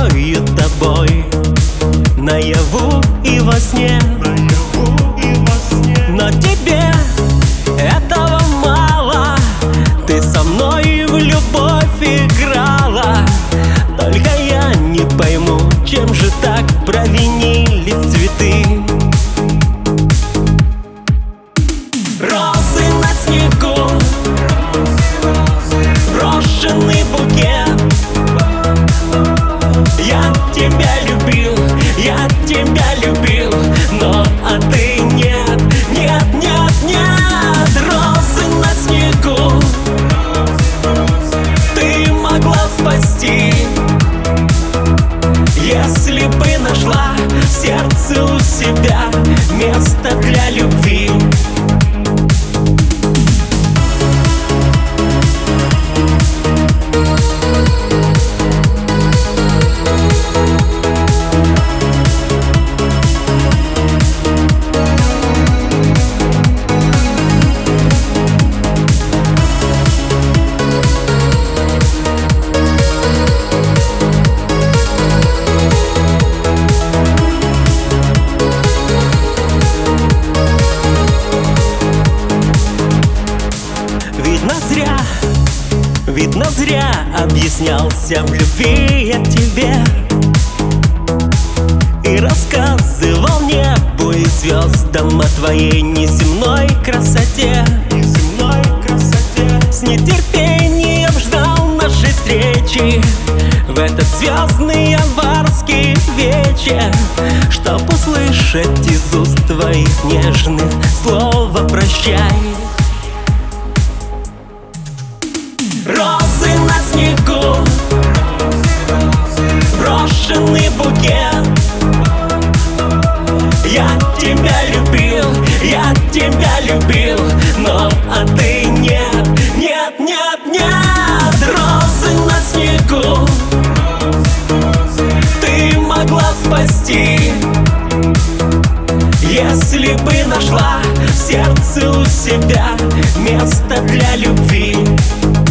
рискую тобой наяву и во сне. Но тебе этого мало, ты со мной в любовь играла. Только я не пойму, чем же так провинились цветы. Розы на снегу, брошенный букет. Я тебя любил, я тебя любил, но а ты нет, нет, нет, нет. Розы на снегу, ты могла спасти, если бы нашла в сердце у себя место для любви. Видно, зря объяснялся в любви я тебе и рассказывал небу и звездам о твоей неземной красоте. С нетерпением ждал нашей встречи в этот звездный январский вечер, чтоб услышать из уст твоих нежных слово «прощай». Розы на снегу, брошенный букет. Я тебя любил, я тебя любил, но а ты нет, нет, нет, нет. Розы на снегу, ты могла спасти, если бы нашла в сердце у себя место для любви.